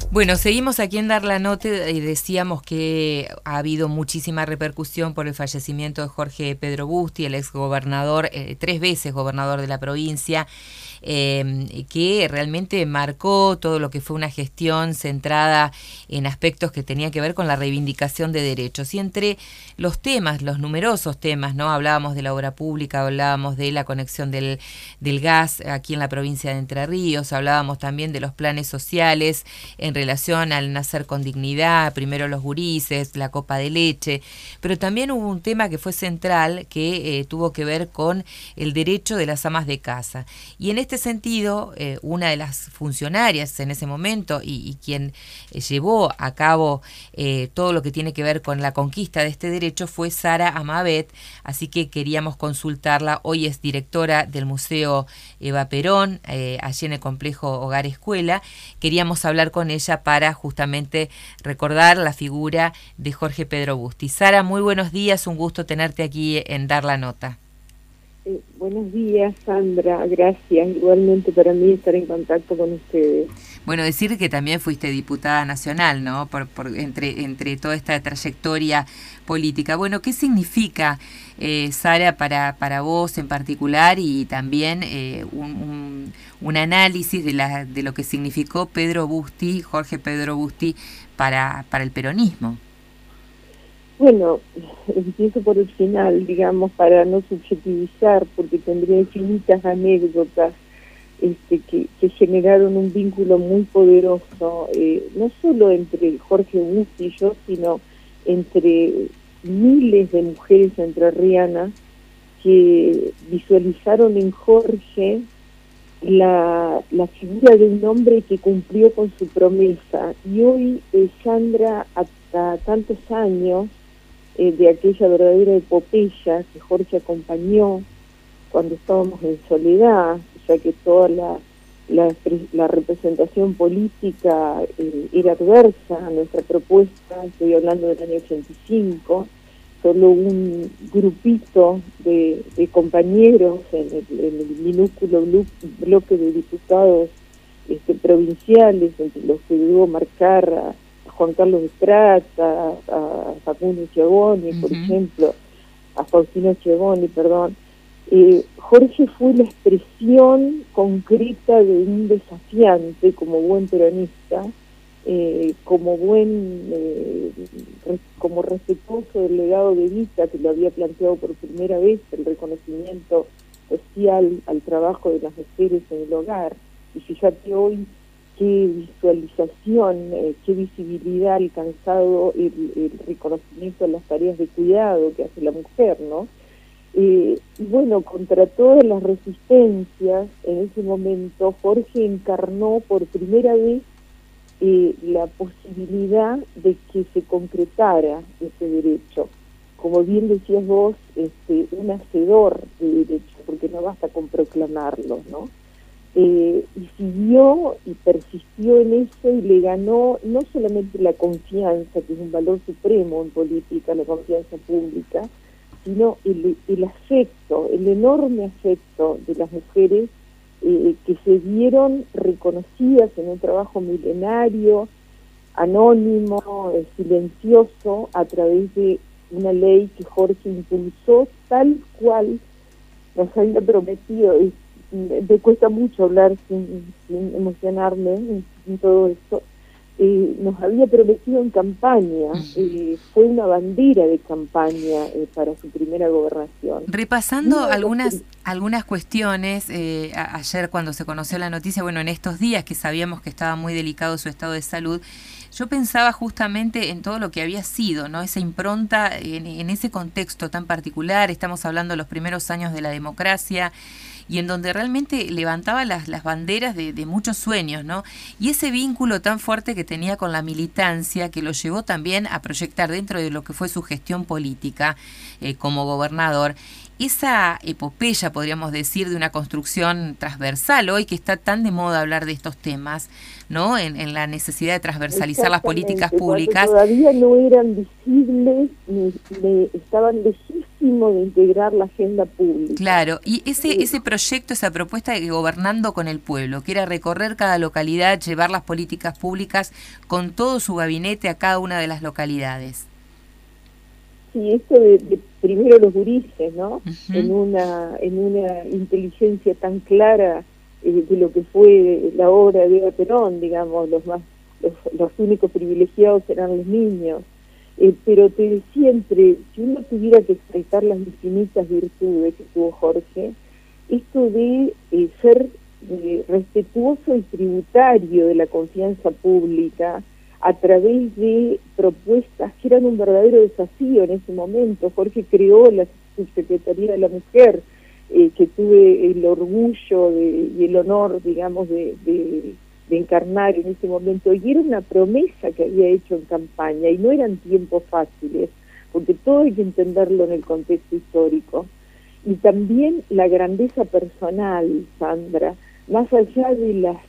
Bueno, seguimos aquí en Dar la Nota y decíamos que ha habido muchísima repercusión por el fallecimiento de Jorge Pedro Busti, el exgobernador, 3 veces gobernador de la provincia, que realmente marcó todo lo que fue una gestión centrada en aspectos que tenían que ver con la reivindicación de derechos. Y entre los temas, los numerosos temas, ¿no? Hablábamos de la obra pública, hablábamos de la conexión del gas aquí en la provincia de Entre Ríos, hablábamos también de los planes sociales en relación al nacer con dignidad, primero los gurises, la copa de leche, pero también hubo un tema que fue central que tuvo que ver con el derecho de las amas de casa. Y en este sentido, una de las funcionarias en ese momento y quien llevó a cabo todo lo que tiene que ver con la conquista de este derecho fue Sara Amabet, así que queríamos consultarla. Hoy es directora del Museo Eva Perón, allí en el complejo Hogar Escuela. Queríamos hablar con ella para justamente recordar la figura de Jorge Pedro Busti. Sara, muy buenos días, un gusto tenerte aquí en Dar la Nota. Buenos días, Sandra, gracias. Igualmente para mí estar en contacto con ustedes. Bueno, decir que también fuiste diputada nacional, ¿no? Entre toda esta trayectoria política. Bueno, ¿qué significa, Sara, para vos en particular y también un análisis de lo que significó Pedro Busti, Jorge Pedro Busti, para el peronismo? Bueno, empiezo por el final, digamos, para no subjetivizar, porque tendría infinitas anécdotas que generaron un vínculo muy poderoso, no solo entre Jorge Busti y yo, sino entre miles de mujeres entrerrianas que visualizaron en Jorge la figura de un hombre que cumplió con su promesa. Y hoy, Sandra, hasta tantos años, de aquella verdadera epopeya que Jorge acompañó cuando estábamos en soledad, ya que toda la representación política era adversa a nuestra propuesta. Estoy hablando del año 85, solo un grupito de compañeros en el minúsculo bloque de diputados provinciales, entre los que debo marcar a Juan Carlos Estrada, a Facundo Schiavoni, por ejemplo, a Faustino Schiavoni, perdón. Jorge fue la expresión concreta de un desafiante como buen peronista, como respetuoso del legado de Vita, que lo había planteado por primera vez, el reconocimiento social al trabajo de las mujeres en el hogar. Y fíjate hoy qué visualización, qué visibilidad ha alcanzado el reconocimiento de las tareas de cuidado que hace la mujer, ¿no? Y bueno, contra todas las resistencias, en ese momento Jorge encarnó por primera vez la posibilidad de que se concretara ese derecho. Como bien decías vos, un hacedor de derecho, porque no basta con proclamarlo, ¿no? Y siguió y persistió en eso y le ganó no solamente la confianza, que es un valor supremo en política, la confianza pública, sino el afecto, el enorme afecto de las mujeres que se vieron reconocidas en un trabajo milenario, anónimo, silencioso, a través de una ley que Jorge impulsó tal cual nos había prometido. Me cuesta mucho hablar sin emocionarme en todo esto. Nos había prometido en campaña, fue una bandera de campaña para su primera gobernación. Repasando algunas cuestiones, ayer cuando se conoció la noticia, bueno, en estos días que sabíamos que estaba muy delicado su estado de salud, yo pensaba justamente en todo lo que había sido, ¿no? Esa impronta en ese contexto tan particular. Estamos hablando de los primeros años de la democracia y en donde realmente levantaba las banderas de muchos sueños, ¿no? Y ese vínculo tan fuerte que tenía con la militancia, que lo llevó también a proyectar dentro de lo que fue su gestión política como gobernador, esa epopeya, podríamos decir, de una construcción transversal, hoy que está tan de moda hablar de estos temas, ¿no? En la necesidad de transversalizar las políticas públicas. Todavía no eran visibles, ni estaban lejísimos máximo de integrar la agenda pública. Claro, y ese proyecto, esa propuesta de Gobernando con el Pueblo, que era recorrer cada localidad, llevar las políticas públicas con todo su gabinete a cada una de las localidades. Sí, esto de primero los gurises, ¿no? Uh-huh. En una inteligencia tan clara de lo que fue la obra de Eva Perón, digamos, los únicos privilegiados eran los niños. Pero te decía, si uno tuviera que expresar las infinitas virtudes que tuvo Jorge, esto de ser respetuoso y tributario de la confianza pública a través de propuestas que eran un verdadero desafío en ese momento. Jorge creó la Subsecretaría de la Mujer, que tuve el orgullo y el honor, digamos, de encarnar en ese momento, y era una promesa que había hecho en campaña, y no eran tiempos fáciles, porque todo hay que entenderlo en el contexto histórico. Y también la grandeza personal, Sandra, más allá de las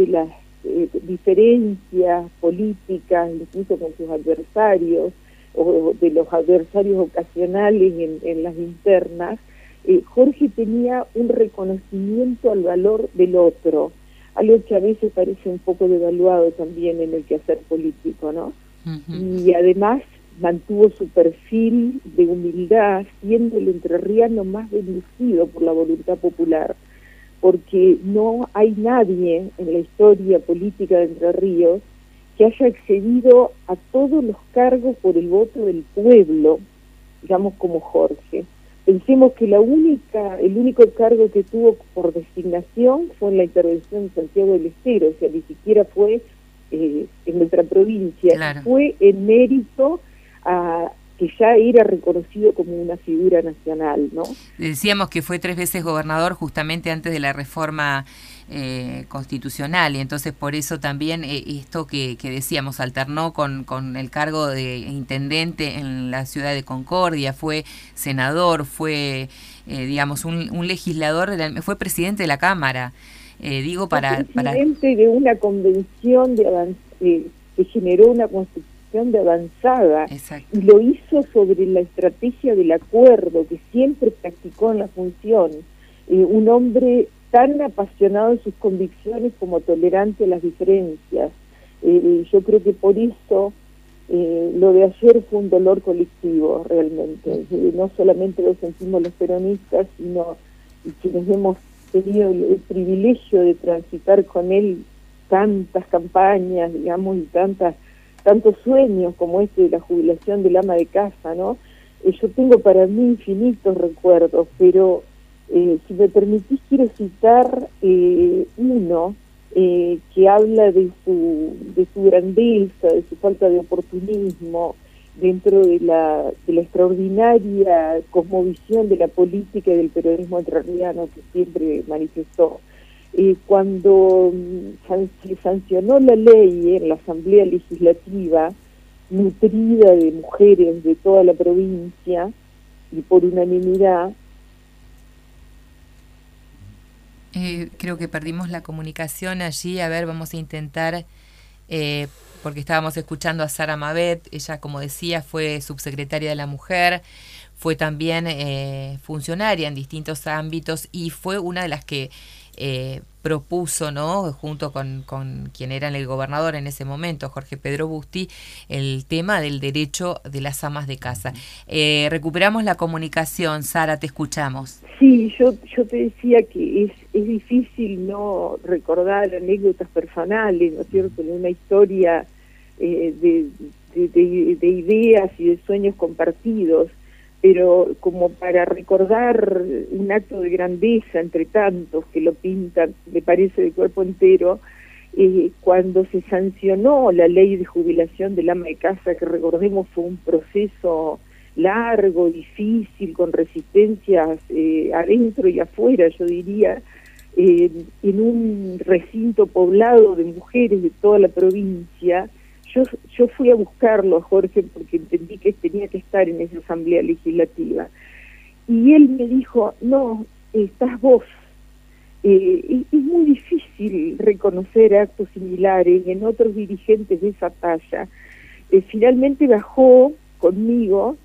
diferencias políticas, incluso con sus adversarios, o de los adversarios ocasionales en las internas, Jorge tenía un reconocimiento al valor del otro, algo que a veces parece un poco devaluado también en el quehacer político, ¿no? Uh-huh. Y además mantuvo su perfil de humildad, siendo el entrerriano más bendecido por la voluntad popular, porque no hay nadie en la historia política de Entre Ríos que haya accedido a todos los cargos por el voto del pueblo, digamos, como Jorge. Pensemos que el único cargo que tuvo por designación fue en la intervención de Santiago del Estero, o sea, ni siquiera fue en nuestra provincia, claro. Fue en mérito a que ya era reconocido como una figura nacional, ¿no? Decíamos que fue 3 veces gobernador justamente antes de la reforma constitucional, y entonces por eso también esto que decíamos, alternó con el cargo de intendente en la ciudad de Concordia, fue senador, fue digamos un legislador, fue presidente de la Cámara, presidente de una convención que generó una constitución de avanzada. Exacto. Y lo hizo sobre la estrategia del acuerdo que siempre practicó en la función, un hombre tan apasionado en sus convicciones como tolerante a las diferencias. Yo creo que por eso lo de ayer fue un dolor colectivo realmente, no solamente lo sentimos los peronistas, sino quienes hemos tenido el privilegio de transitar con él tantas campañas, digamos, y tantos sueños como este de la jubilación del ama de casa, ¿no? Yo tengo para mí infinitos recuerdos, pero si me permitís quiero citar uno que habla de su grandeza, de su falta de oportunismo dentro de la extraordinaria cosmovisión de la política y del peronismo entrerriano que siempre manifestó. Cuando se sancionó la ley en la Asamblea Legislativa, nutrida de mujeres de toda la provincia y por unanimidad. Creo que perdimos la comunicación allí. A ver, vamos a intentar, porque estábamos escuchando a Sara Mabet. Ella, como decía, fue subsecretaria de la Mujer, fue también funcionaria en distintos ámbitos y fue una de las que propuso, ¿no?, junto con quien era el gobernador en ese momento, Jorge Pedro Busti, el tema del derecho de las amas de casa. Recuperamos la comunicación, Sara, te escuchamos. Sí, yo te decía que es difícil no recordar anécdotas personales, ¿no es cierto?, en una historia de ideas y de sueños compartidos, pero como para recordar un acto de grandeza entre tantos que lo pintan, me parece, de cuerpo entero, cuando se sancionó la ley de jubilación del ama de casa, que recordemos fue un proceso largo, difícil, con resistencias adentro y afuera, yo diría, en un recinto poblado de mujeres de toda la provincia. Yo fui a buscarlo a Jorge porque entendí que tenía que estar en esa asamblea legislativa. Y él me dijo, no, estás vos. Es muy difícil reconocer actos similares en otros dirigentes de esa talla. Finalmente bajó conmigo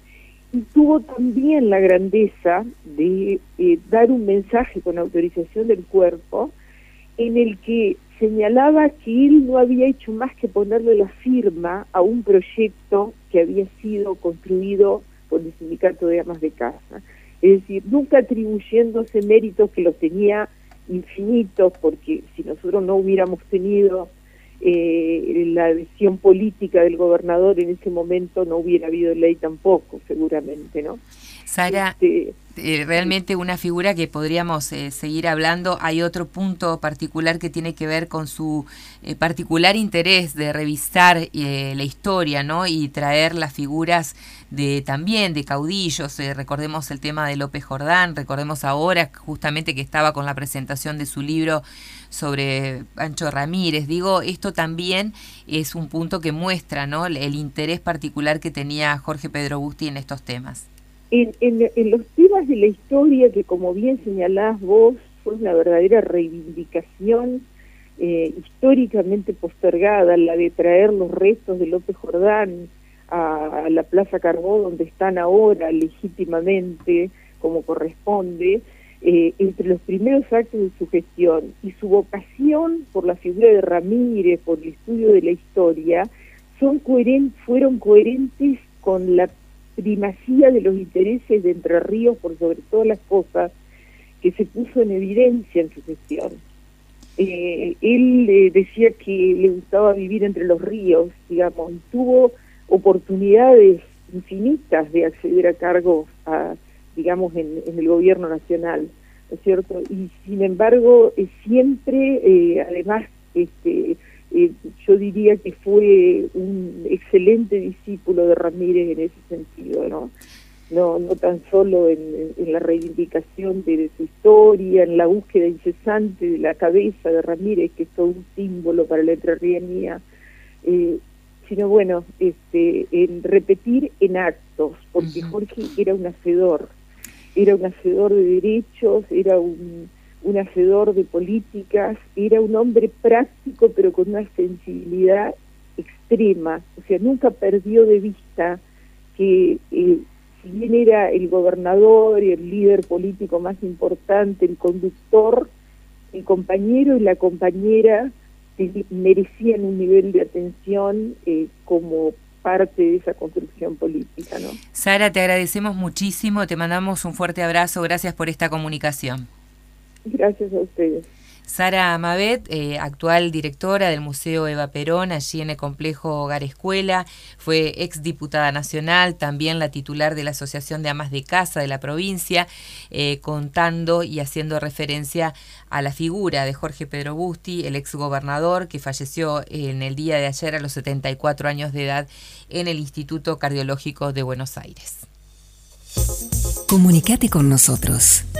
y tuvo también la grandeza de dar un mensaje con autorización del cuerpo en el que señalaba que él no había hecho más que ponerle la firma a un proyecto que había sido construido por el Sindicato de Amas de Casa. Es decir, nunca atribuyéndose méritos que los tenía infinitos, porque si nosotros no hubiéramos tenido la adhesión política del gobernador en ese momento, no hubiera habido ley tampoco, seguramente, ¿no? Sara, realmente una figura que podríamos seguir hablando. Hay otro punto particular que tiene que ver con su particular interés de revisar la historia, ¿no? Y traer las figuras también de caudillos. Recordemos el tema de López Jordán, recordemos ahora justamente que estaba con la presentación de su libro sobre Pancho Ramírez. Digo, esto también es un punto que muestra, ¿no?, el interés particular que tenía Jorge Pedrobusti en estos temas. En los temas de la historia, que como bien señalás vos, fue una verdadera reivindicación históricamente postergada, la de traer los restos de López Jordán a la Plaza Carbó, donde están ahora legítimamente, como corresponde. Entre los primeros actos de su gestión y su vocación por la figura de Ramírez, por el estudio de la historia, fueron coherentes con la primacía de los intereses de Entre Ríos por sobre todas las cosas, que se puso en evidencia en su gestión. Él decía que le gustaba vivir entre los ríos, digamos, y tuvo oportunidades infinitas de acceder a cargos digamos, en el gobierno nacional, ¿no es cierto? Y sin embargo, siempre, además, yo diría que fue un excelente discípulo de Ramírez en ese sentido, ¿no? No tan solo en la reivindicación de su historia, en la búsqueda incesante de la cabeza de Ramírez, que es todo un símbolo para la entrerrianía, sino bueno, en repetir en actos, porque Jorge era un hacedor de derechos, era un hacedor de políticas, era un hombre práctico pero con una sensibilidad extrema, o sea, nunca perdió de vista que si bien era el gobernador y el líder político más importante, el conductor, el compañero y la compañera merecían un nivel de atención como parte de esa construcción política, ¿no? Sara, te agradecemos muchísimo, te mandamos un fuerte abrazo, gracias por esta comunicación. Gracias a ustedes. Sara Amabet, actual directora del Museo Eva Perón, allí en el complejo Hogar Escuela, fue exdiputada nacional, también la titular de la Asociación de Amas de Casa de la provincia, contando y haciendo referencia a la figura de Jorge Pedrobusti, el exgobernador que falleció en el día de ayer a los 74 años de edad en el Instituto Cardiológico de Buenos Aires. Comunicate con nosotros.